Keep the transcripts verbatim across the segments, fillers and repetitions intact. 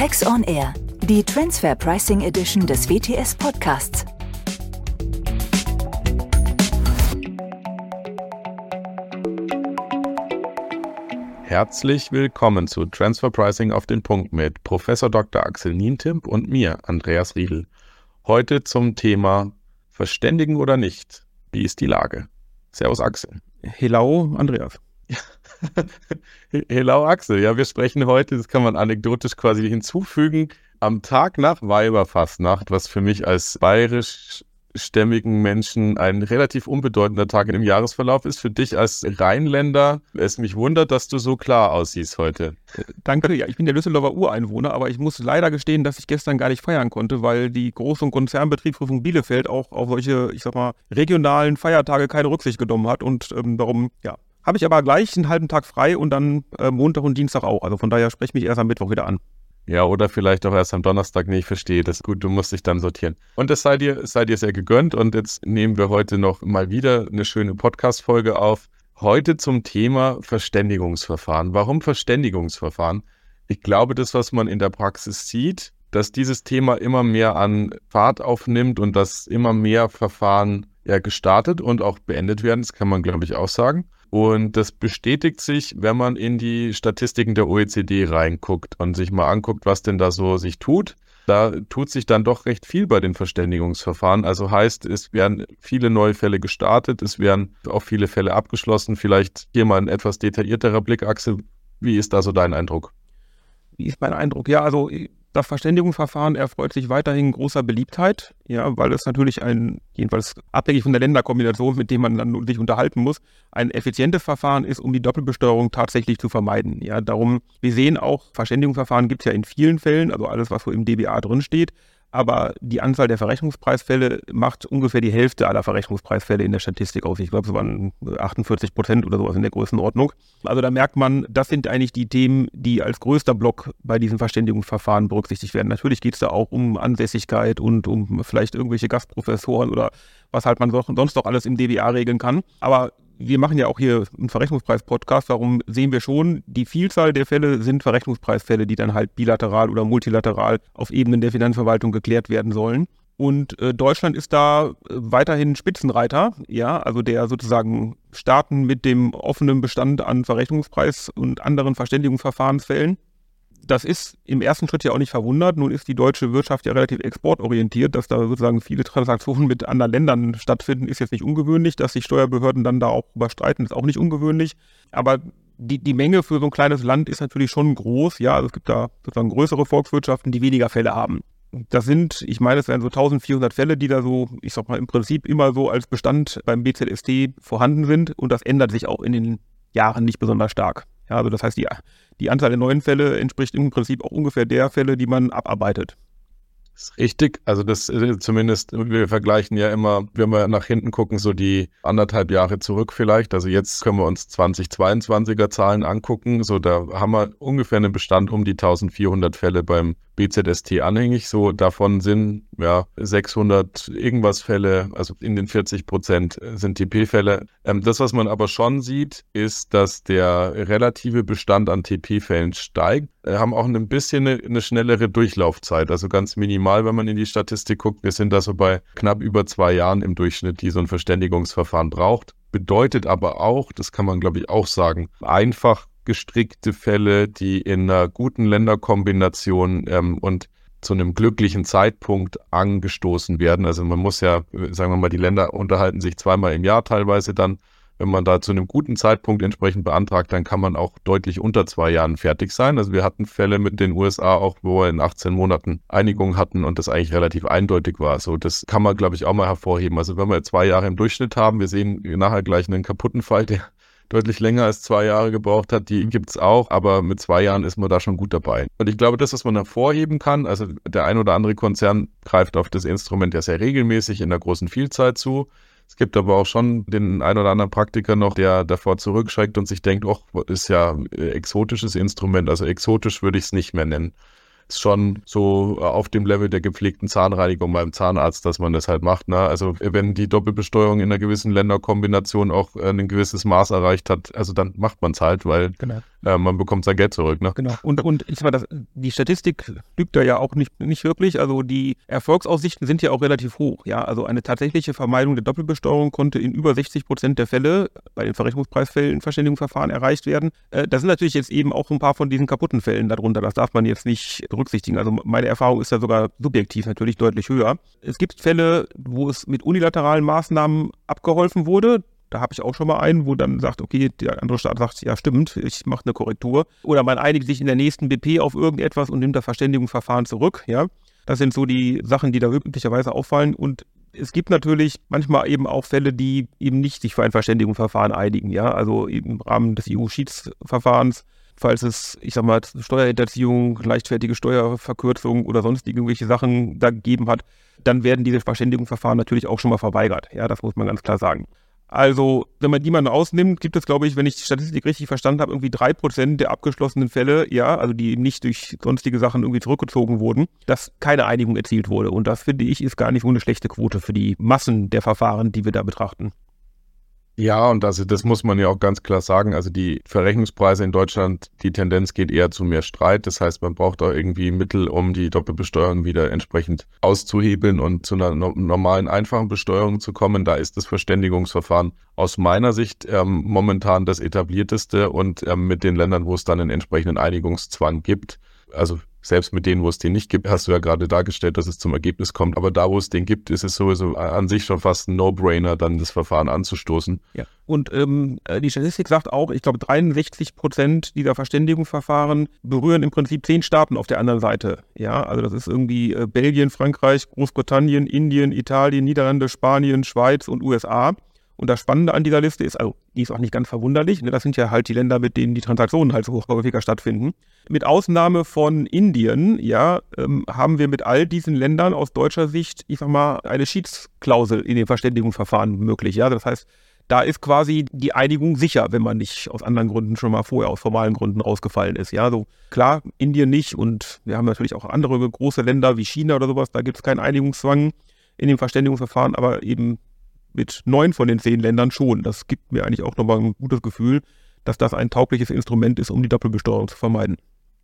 Tax on Air, die Transfer Pricing Edition des W T S Podcasts. Herzlich willkommen zu Transfer Pricing auf den Punkt mit Professor Doktor Axel Nientimp und mir, Andreas Riedl. Heute zum Thema Verständigen oder nicht? Wie ist die Lage? Servus Axel. Hello Andreas. Hello Axel. Ja, wir sprechen heute, das kann man anekdotisch quasi hinzufügen, am Tag nach Weiberfastnacht, was für mich als bayerischstämmigen Menschen ein relativ unbedeutender Tag im Jahresverlauf ist. Für dich als Rheinländer, es mich wundert, dass du so klar aussiehst heute. Danke, ja, ich bin der Düsseldorfer Ureinwohner, aber ich muss leider gestehen, dass ich gestern gar nicht feiern konnte, weil die Groß- und Konzernbetriebsprüfung Bielefeld auch auf solche, ich sag mal, regionalen Feiertage keine Rücksicht genommen hat und ähm, darum, ja, habe ich aber gleich einen halben Tag frei und dann äh, Montag und Dienstag auch. Also von daher spreche ich mich erst am Mittwoch wieder an. Ja, oder vielleicht auch erst am Donnerstag. Nee, ich verstehe das. Gut, du musst dich dann sortieren. Und das sei dir, sei dir sehr gegönnt. Und jetzt nehmen wir heute noch mal wieder eine schöne Podcast-Folge auf. Heute zum Thema Verständigungsverfahren. Warum Verständigungsverfahren? Ich glaube, das, was man in der Praxis sieht, dass dieses Thema immer mehr an Fahrt aufnimmt und dass immer mehr Verfahren ja gestartet und auch beendet werden. Das kann man, glaube ich, auch sagen. Und das bestätigt sich, wenn man in die Statistiken der O E C D reinguckt und sich mal anguckt, was denn da so sich tut. Da tut sich dann doch recht viel bei den Verständigungsverfahren. Also heißt, es werden viele neue Fälle gestartet, es werden auch viele Fälle abgeschlossen. Vielleicht hier mal ein etwas detaillierterer Blick, Axel. Wie ist da so dein Eindruck? Wie ist mein Eindruck? Ja, also das Verständigungsverfahren erfreut sich weiterhin großer Beliebtheit, ja, weil es natürlich ein, jedenfalls abhängig von der Länderkombination, mit dem man dann sich unterhalten muss, ein effizientes Verfahren ist, um die Doppelbesteuerung tatsächlich zu vermeiden. Ja, darum, wir sehen auch, Verständigungsverfahren gibt es ja in vielen Fällen, also alles, was so im D B A drinsteht, aber die Anzahl der Verrechnungspreisfälle macht ungefähr die Hälfte aller Verrechnungspreisfälle in der Statistik aus. Ich glaube, es waren achtundvierzig Prozent oder sowas in der Größenordnung. Also da merkt man, das sind eigentlich die Themen, die als größter Block bei diesen Verständigungsverfahren berücksichtigt werden. Natürlich geht es da auch um Ansässigkeit und um vielleicht irgendwelche Gastprofessoren oder was halt man sonst noch alles im D B A regeln kann. Aber wir machen ja auch hier einen Verrechnungspreis-Podcast, darum sehen wir schon, die Vielzahl der Fälle sind Verrechnungspreisfälle, die dann halt bilateral oder multilateral auf Ebenen der Finanzverwaltung geklärt werden sollen. Und äh, Deutschland ist da äh, weiterhin Spitzenreiter, ja, also der sozusagen starten mit dem offenen Bestand an Verrechnungspreis- und anderen Verständigungsverfahrensfällen. Das ist im ersten Schritt ja auch nicht verwundert. Nun ist die deutsche Wirtschaft ja relativ exportorientiert, dass da sozusagen viele Transaktionen mit anderen Ländern stattfinden, ist jetzt nicht ungewöhnlich. Dass sich Steuerbehörden dann da auch überstreiten, ist auch nicht ungewöhnlich. Aber die, die Menge für so ein kleines Land ist natürlich schon groß. Ja, also es gibt da sozusagen größere Volkswirtschaften, die weniger Fälle haben. Das sind, ich meine, es wären so eintausendvierhundert Fälle, die da so, ich sag mal, im Prinzip immer so als Bestand beim B Z S T vorhanden sind. Und das ändert sich auch in den Jahren nicht besonders stark. Ja, also das heißt, die, die Anzahl der neuen Fälle entspricht im Prinzip auch ungefähr der Fälle, die man abarbeitet. Das ist richtig. Also das äh, zumindest, wir vergleichen ja immer, wenn wir nach hinten gucken, so die anderthalb Jahre zurück vielleicht. Also jetzt können wir uns zweitausendzweiundzwanziger Zahlen angucken. So, da haben wir ungefähr einen Bestand um die eintausendvierhundert Fälle beim B Z S T anhängig. So, davon sind ja sechshundert irgendwas Fälle, also in den vierzig Prozent sind T P-Fälle. Ähm, das, was man aber schon sieht, ist, dass der relative Bestand an T P-Fällen steigt. Wir haben auch ein bisschen eine, eine schnellere Durchlaufzeit, also ganz minimal, wenn man in die Statistik guckt. Wir sind da so bei knapp über zwei Jahren im Durchschnitt, die so ein Verständigungsverfahren braucht. Bedeutet aber auch, das kann man glaube ich auch sagen, einfach gestrickte Fälle, die in einer guten Länderkombination ähm, und zu einem glücklichen Zeitpunkt angestoßen werden. Also man muss ja, sagen wir mal, die Länder unterhalten sich zweimal im Jahr teilweise dann. Wenn man da zu einem guten Zeitpunkt entsprechend beantragt, dann kann man auch deutlich unter zwei Jahren fertig sein. Also wir hatten Fälle mit den U S A auch, wo wir in achtzehn Monaten Einigung hatten und das eigentlich relativ eindeutig war. So, das kann man, glaube ich, auch mal hervorheben. Also wenn wir zwei Jahre im Durchschnitt haben, wir sehen nachher gleich einen kaputten Fall, der deutlich länger als zwei Jahre gebraucht hat, die gibt es auch, aber mit zwei Jahren ist man da schon gut dabei. Und ich glaube, das, was man hervorheben kann, also der ein oder andere Konzern greift auf das Instrument ja sehr regelmäßig in der großen Vielzahl zu. Es gibt aber auch schon den ein oder anderen Praktiker noch, der davor zurückschreckt und sich denkt, oh, ist ja ein exotisches Instrument, also exotisch würde ich es nicht mehr nennen. ist schon so auf dem Level der gepflegten Zahnreinigung beim Zahnarzt, dass man das halt macht. Ne? Also wenn die Doppelbesteuerung in einer gewissen Länderkombination auch ein gewisses Maß erreicht hat, also dann macht man es halt, weil genau. äh, man bekommt sein Geld zurück. Ne? Genau. Und, und ich sag mal, das, die Statistik lügt da ja auch nicht, nicht wirklich. Also die Erfolgsaussichten sind ja auch relativ hoch. Ja? Also eine tatsächliche Vermeidung der Doppelbesteuerung konnte in über sechzig Prozent der Fälle bei den Verrechnungspreisfällen in Verständigungsverfahren erreicht werden. Äh, da sind natürlich jetzt eben auch ein paar von diesen kaputten Fällen darunter. Das darf man jetzt nicht berücksichtigen. Also meine Erfahrung ist da sogar subjektiv natürlich deutlich höher. Es gibt Fälle, wo es mit unilateralen Maßnahmen abgeholfen wurde. Da habe ich auch schon mal einen, wo dann sagt, okay, der andere Staat sagt, ja stimmt, ich mache eine Korrektur. Oder man einigt sich in der nächsten B P auf irgendetwas und nimmt das Verständigungsverfahren zurück. Ja, das sind so die Sachen, die da üblicherweise auffallen. Und es gibt natürlich manchmal eben auch Fälle, die eben nicht sich für ein Verständigungsverfahren einigen. Ja, also im Rahmen des E U-Schiedsverfahrens, falls es, ich sag mal, Steuerhinterziehung, leichtfertige Steuerverkürzung oder sonst irgendwelche Sachen da gegeben hat, dann werden diese Verständigungsverfahren natürlich auch schon mal verweigert. Ja, das muss man ganz klar sagen. Also, wenn man die mal ausnimmt, gibt es, glaube ich, wenn ich die Statistik richtig verstanden habe, irgendwie drei Prozent der abgeschlossenen Fälle, ja, also die eben nicht durch sonstige Sachen irgendwie zurückgezogen wurden, dass keine Einigung erzielt wurde. Und das, finde ich, ist gar nicht so eine schlechte Quote für die Massen der Verfahren, die wir da betrachten. Ja, und also das muss man ja auch ganz klar sagen, also die Verrechnungspreise in Deutschland, die Tendenz geht eher zu mehr Streit, das heißt, man braucht auch irgendwie Mittel, um die Doppelbesteuerung wieder entsprechend auszuhebeln und zu einer no- normalen, einfachen Besteuerung zu kommen. Da ist das Verständigungsverfahren aus meiner Sicht ähm, momentan das etablierteste und ähm, mit den Ländern, wo es dann einen entsprechenden Einigungszwang gibt, also selbst mit denen, wo es den nicht gibt, hast du ja gerade dargestellt, dass es zum Ergebnis kommt. Aber da, wo es den gibt, ist es sowieso an sich schon fast ein No-Brainer, dann das Verfahren anzustoßen. Ja. Und ähm, die Statistik sagt auch, ich glaube, dreiundsechzig Prozent dieser Verständigungsverfahren berühren im Prinzip zehn Staaten auf der anderen Seite. Ja, also das ist irgendwie äh, Belgien, Frankreich, Großbritannien, Indien, Italien, Niederlande, Spanien, Schweiz und U S A. Und das Spannende an dieser Liste ist, also die ist auch nicht ganz verwunderlich, ne? Das sind ja halt die Länder, mit denen die Transaktionen halt so häufiger stattfinden. Mit Ausnahme von Indien, ja, ähm, haben wir mit all diesen Ländern aus deutscher Sicht, ich sag mal, eine Schiedsklausel in den Verständigungsverfahren möglich. Ja, das heißt, da ist quasi die Einigung sicher, wenn man nicht aus anderen Gründen schon mal vorher aus formalen Gründen rausgefallen ist. Ja, so klar, Indien nicht und wir haben natürlich auch andere große Länder wie China oder sowas, da gibt es keinen Einigungszwang in dem Verständigungsverfahren, aber eben mit neun von den zehn Ländern schon. Das gibt mir eigentlich auch nochmal ein gutes Gefühl, dass das ein taugliches Instrument ist, um die Doppelbesteuerung zu vermeiden.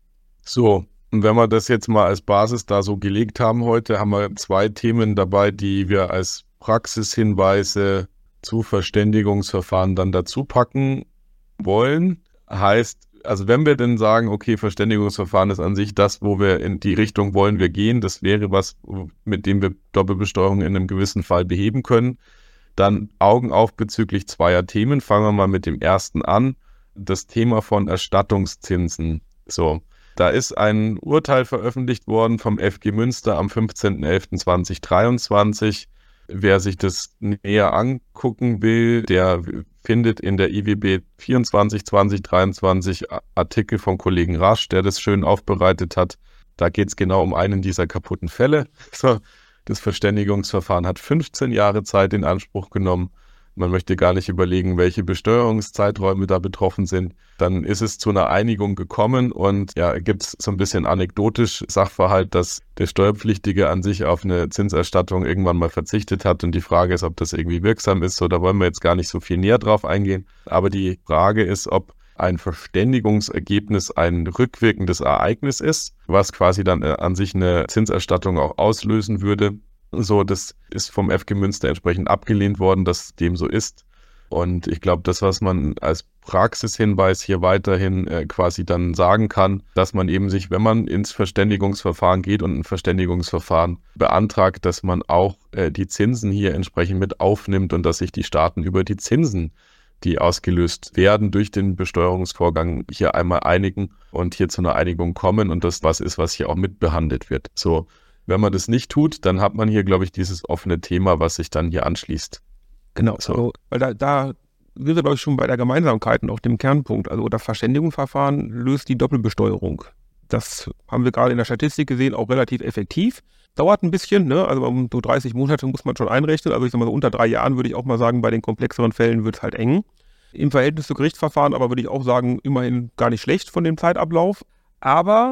So, und wenn wir das jetzt mal als Basis da so gelegt haben heute, haben wir zwei Themen dabei, die wir als Praxishinweise zu Verständigungsverfahren dann dazu packen wollen. Heißt, also wenn wir denn sagen, okay, Verständigungsverfahren ist an sich das, wo wir in die Richtung wollen wir gehen, das wäre was, mit dem wir Doppelbesteuerung in einem gewissen Fall beheben können, dann Augen auf bezüglich zweier Themen. Fangen wir mal mit dem ersten an. Das Thema von Erstattungszinsen. So, da ist ein Urteil veröffentlicht worden vom F G Münster am fünfzehnten elften zweitausenddreiundzwanzig. Wer sich das näher angucken will, der findet in der I W B vierundzwanzig zweitausenddreiundzwanzig Artikel vom Kollegen Rasch, der das schön aufbereitet hat. Da geht es genau um einen dieser kaputten Fälle. So, das Verständigungsverfahren hat fünfzehn Jahre Zeit in Anspruch genommen. Man möchte gar nicht überlegen, welche Besteuerungszeiträume da betroffen sind. Dann ist es zu einer Einigung gekommen und ja, gibt es so ein bisschen anekdotisch Sachverhalt, dass der Steuerpflichtige an sich auf eine Zinserstattung irgendwann mal verzichtet hat und die Frage ist, ob das irgendwie wirksam ist. So, da wollen wir jetzt gar nicht so viel näher drauf eingehen. Aber die Frage ist, ob ein Verständigungsergebnis ein rückwirkendes Ereignis ist, was quasi dann an sich eine Zinserstattung auch auslösen würde. So, das ist vom F G Münster entsprechend abgelehnt worden, dass dem so ist. Und ich glaube, das, was man als Praxishinweis hier weiterhin äh, quasi dann sagen kann, dass man eben sich, wenn man ins Verständigungsverfahren geht und ein Verständigungsverfahren beantragt, dass man auch äh, die Zinsen hier entsprechend mit aufnimmt und dass sich die Staaten über die Zinsen, die ausgelöst werden durch den Besteuerungsvorgang, hier einmal einigen und hier zu einer Einigung kommen und das was ist, was hier auch mitbehandelt wird. So, wenn man das nicht tut, dann hat man hier, glaube ich, dieses offene Thema, was sich dann hier anschließt. Genau, so. Also, weil da, da sind wir, glaube ich, schon bei der Gemeinsamkeit und auch dem Kernpunkt. Also das Verständigungsverfahren löst die Doppelbesteuerung. Das haben wir gerade in der Statistik gesehen, auch relativ effektiv. Dauert ein bisschen, ne? Also um so dreißig Monate muss man schon einrechnen. Also ich sag mal so unter drei Jahren würde ich auch mal sagen, bei den komplexeren Fällen wird es halt eng. Im Verhältnis zu Gerichtsverfahren aber würde ich auch sagen, immerhin gar nicht schlecht von dem Zeitablauf. Aber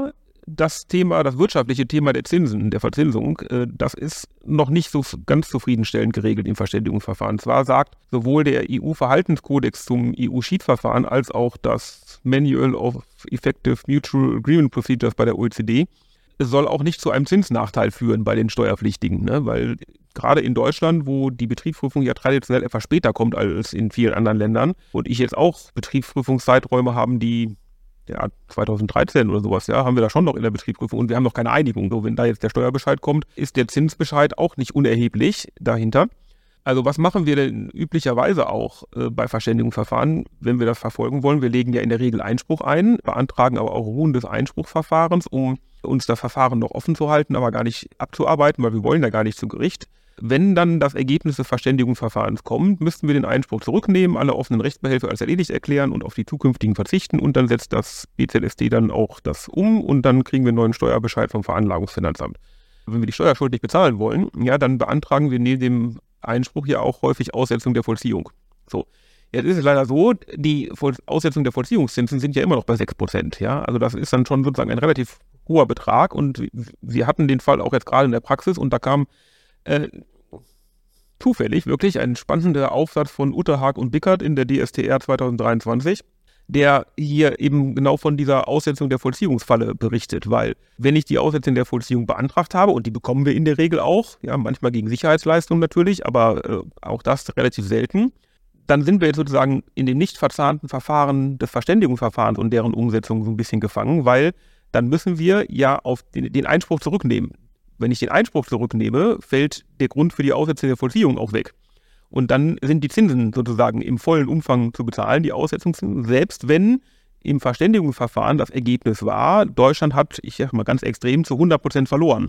das Thema, das wirtschaftliche Thema der Zinsen, der Verzinsung, äh, das ist noch nicht so ganz zufriedenstellend geregelt im Verständigungsverfahren. Zwar sagt sowohl der E U-Verhaltenskodex zum E U-Sheet-Verfahren als auch das Manual of Effective Mutual Agreement Procedures bei der O E C D, es soll auch nicht zu einem Zinsnachteil führen bei den Steuerpflichtigen, ne? Weil gerade in Deutschland, wo die Betriebsprüfung ja traditionell etwas später kommt als in vielen anderen Ländern und ich jetzt auch Betriebsprüfungszeiträume haben, die ja, zweitausenddreizehn oder sowas, ja, haben wir da schon noch in der Betriebsprüfung und wir haben noch keine Einigung. So, wenn da jetzt der Steuerbescheid kommt, ist der Zinsbescheid auch nicht unerheblich dahinter. Also was machen wir denn üblicherweise auch äh, bei Verständigungsverfahren, wenn wir das verfolgen wollen? Wir legen ja in der Regel Einspruch ein, beantragen aber auch Ruhen des Einspruchsverfahrens, um uns das Verfahren noch offen zu halten, aber gar nicht abzuarbeiten, weil wir wollen ja gar nicht zu Gericht. Wenn dann das Ergebnis des Verständigungsverfahrens kommt, müssten wir den Einspruch zurücknehmen, alle offenen Rechtsbehelfe als erledigt erklären und auf die zukünftigen verzichten und dann setzt das B Z S D dann auch das um und dann kriegen wir einen neuen Steuerbescheid vom Veranlagungsfinanzamt. Wenn wir die Steuerschuld nicht bezahlen wollen, ja, dann beantragen wir neben dem Einspruch ja auch häufig Aussetzung der Vollziehung. So, jetzt ist es leider so, die Aussetzung der Vollziehungszinsen sind ja immer noch bei sechs Prozent. Ja? Also das ist dann schon sozusagen ein relativ hoher Betrag und wir hatten den Fall auch jetzt gerade in der Praxis und da kam Äh, zufällig wirklich ein spannender Aufsatz von Utterhag und Bickert in der D S T R zwanzig dreiundzwanzig, der hier eben genau von dieser Aussetzung der Vollziehungsfalle berichtet, weil wenn ich die Aussetzung der Vollziehung beantragt habe, und die bekommen wir in der Regel auch, ja, manchmal gegen Sicherheitsleistungen natürlich, aber äh, auch das relativ selten, dann sind wir jetzt sozusagen in dem nicht verzahnten Verfahren des Verständigungsverfahrens und deren Umsetzung so ein bisschen gefangen, weil dann müssen wir ja auf den, den Einspruch zurücknehmen. Wenn ich den Einspruch zurücknehme, fällt der Grund für die Aussetzung der Vollziehung auch weg. Und dann sind die Zinsen sozusagen im vollen Umfang zu bezahlen, die Aussetzungszinsen, selbst wenn im Verständigungsverfahren das Ergebnis war, Deutschland hat, ich sage mal ganz extrem, zu hundert Prozent verloren.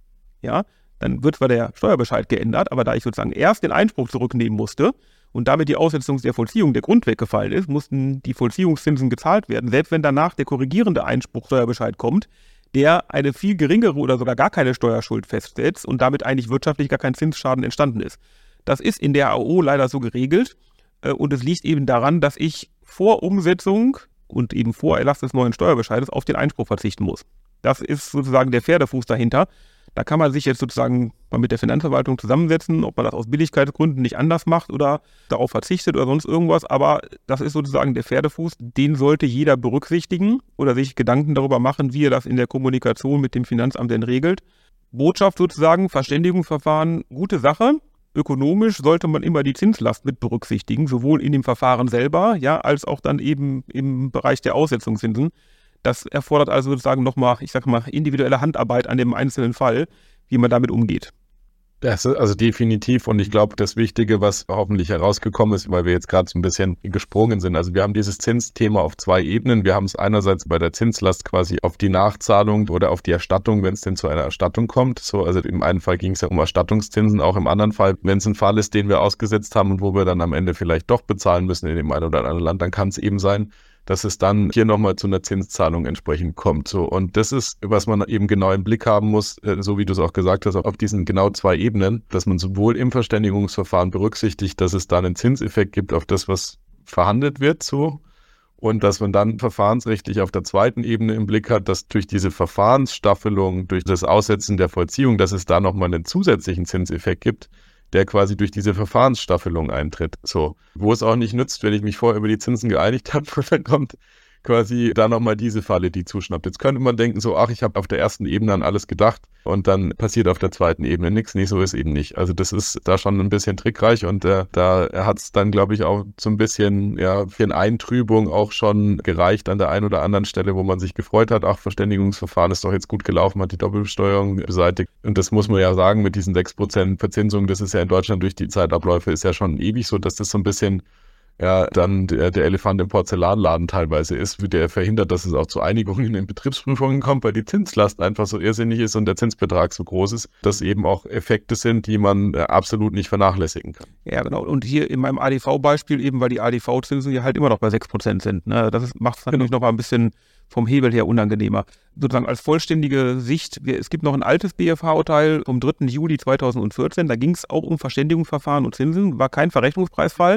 Ja, dann wird zwar der Steuerbescheid geändert, aber da ich sozusagen erst den Einspruch zurücknehmen musste und damit die Aussetzung der Vollziehung der Grund weggefallen ist, mussten die Vollziehungszinsen gezahlt werden, selbst wenn danach der korrigierende Einspruch Steuerbescheid kommt, der eine viel geringere oder sogar gar keine Steuerschuld festsetzt und damit eigentlich wirtschaftlich gar kein Zinsschaden entstanden ist. Das ist in der A O leider so geregelt äh, und es liegt eben daran, dass ich vor Umsetzung und eben vor Erlass des neuen Steuerbescheides auf den Einspruch verzichten muss. Das ist sozusagen der Pferdefuß dahinter. Da kann man sich jetzt sozusagen mal mit der Finanzverwaltung zusammensetzen, ob man das aus Billigkeitsgründen nicht anders macht oder darauf verzichtet oder sonst irgendwas. Aber das ist sozusagen der Pferdefuß, den sollte jeder berücksichtigen oder sich Gedanken darüber machen, wie er das in der Kommunikation mit dem Finanzamt denn regelt. Botschaft sozusagen, Verständigungsverfahren, gute Sache. Ökonomisch sollte man immer die Zinslast mit berücksichtigen, sowohl in dem Verfahren selber, ja, als auch dann eben im Bereich der Aussetzungszinsen. Das erfordert also sozusagen nochmal, ich sag mal, individuelle Handarbeit an dem einzelnen Fall, wie man damit umgeht. Das ist also definitiv und ich glaube, das Wichtige, was hoffentlich herausgekommen ist, weil wir jetzt gerade so ein bisschen gesprungen sind, also wir haben dieses Zinsthema auf zwei Ebenen. Wir haben es einerseits bei der Zinslast quasi auf die Nachzahlung oder auf die Erstattung, wenn es denn zu einer Erstattung kommt. So, also im einen Fall ging es ja um Erstattungszinsen, auch im anderen Fall, wenn es ein Fall ist, den wir ausgesetzt haben und wo wir dann am Ende vielleicht doch bezahlen müssen in dem einen oder anderen Land, dann kann es eben sein, dass es dann hier nochmal zu einer Zinszahlung entsprechend kommt. So, und das ist, was man eben genau im Blick haben muss, so wie du es auch gesagt hast, auf diesen genau zwei Ebenen, dass man sowohl im Verständigungsverfahren berücksichtigt, dass es da einen Zinseffekt gibt auf das, was verhandelt wird, so, und dass man dann verfahrensrechtlich auf der zweiten Ebene im Blick hat, dass durch diese Verfahrensstaffelung, durch das Aussetzen der Vollziehung, dass es da nochmal einen zusätzlichen Zinseffekt gibt, der quasi durch diese Verfahrensstaffelung eintritt. So, wo es auch nicht nützt, wenn ich mich vorher über die Zinsen geeinigt habe, dann kommt quasi da nochmal diese Falle, die zuschnappt. Jetzt könnte man denken so, ach, ich habe auf der ersten Ebene an alles gedacht und dann passiert auf der zweiten Ebene nichts. Nee, so ist eben nicht. Also das ist da schon ein bisschen trickreich und äh, da hat es dann, glaube ich, auch so ein bisschen, ja, für eine Eintrübung auch schon gereicht an der einen oder anderen Stelle, wo man sich gefreut hat, ach, Verständigungsverfahren ist doch jetzt gut gelaufen, hat die Doppelbesteuerung beseitigt. Und das muss man ja sagen, mit diesen sechs Prozent Verzinsung, das ist ja in Deutschland durch die Zeitabläufe, ist ja schon ewig so, dass das so ein bisschen ja, dann der, der Elefant im Porzellanladen teilweise ist, der verhindert, dass es auch zu Einigungen in Betriebsprüfungen kommt, weil die Zinslast einfach so irrsinnig ist und der Zinsbetrag so groß ist, dass eben auch Effekte sind, die man äh, absolut nicht vernachlässigen kann. Ja, genau. Und hier in meinem A D V-Beispiel eben, weil die A D V-Zinsen ja halt immer noch bei sechs Prozent sind. Ne? Das macht es natürlich genau. noch mal ein bisschen vom Hebel her unangenehmer. Sozusagen als vollständige Sicht, wir, es gibt noch ein altes B F H-Urteil vom dritten Juli zweitausendvierzehn, da ging es auch um Verständigungsverfahren und Zinsen, war kein Verrechnungspreisfall,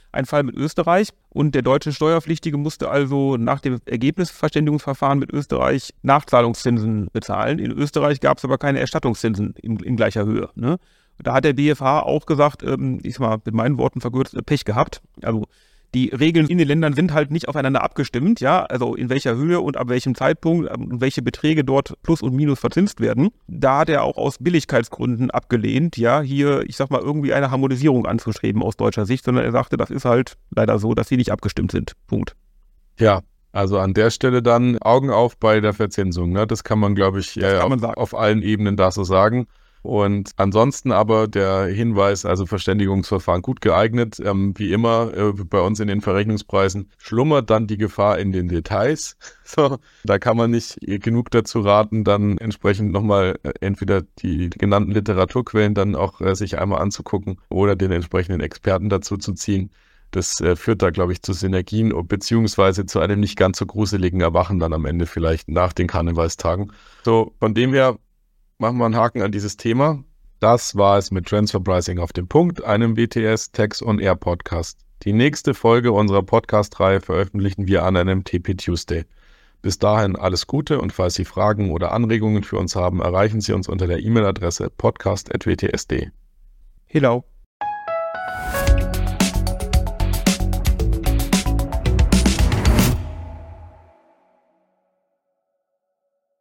ein Fall mit Österreich und der deutsche Steuerpflichtige musste also nach dem Ergebnisverständigungsverfahren mit Österreich Nachzahlungszinsen bezahlen. In Österreich gab es aber keine Erstattungszinsen in, in gleicher Höhe. Ne? Da hat der B F H auch gesagt, ähm, ich sag mal mit meinen Worten verkürzt, Pech gehabt. Also die Regeln in den Ländern sind halt nicht aufeinander abgestimmt, ja, also in welcher Höhe und ab welchem Zeitpunkt und welche Beträge dort plus und minus verzinst werden. Da hat er auch aus Billigkeitsgründen abgelehnt, ja, hier, ich sag mal, irgendwie eine Harmonisierung anzustreben aus deutscher Sicht, sondern er sagte, das ist halt leider so, dass sie nicht abgestimmt sind. Punkt. Ja, also an der Stelle dann Augen auf bei der Verzinsung, ne? Das kann man, glaube ich, äh, auf, auf allen Ebenen da so sagen. Und ansonsten aber der Hinweis, also Verständigungsverfahren gut geeignet, ähm, wie immer äh, bei uns in den Verrechnungspreisen schlummert dann die Gefahr in den Details. So, da kann man nicht genug dazu raten, dann entsprechend nochmal äh, entweder die genannten Literaturquellen dann auch äh, sich einmal anzugucken oder den entsprechenden Experten dazu zu ziehen. Das äh, führt da, glaube ich, zu Synergien beziehungsweise zu einem nicht ganz so gruseligen Erwachen dann am Ende vielleicht nach den Karnevalstagen. So, von dem her machen wir einen Haken an dieses Thema. Das war es mit Transfer Pricing auf den Punkt, einem W T S Tax on Air Podcast. Die nächste Folge unserer Podcast-Reihe veröffentlichen wir an einem T P Tuesday. Bis dahin alles Gute und falls Sie Fragen oder Anregungen für uns haben, erreichen Sie uns unter der E-Mail-Adresse podcast at w t s punkt d e. Hello.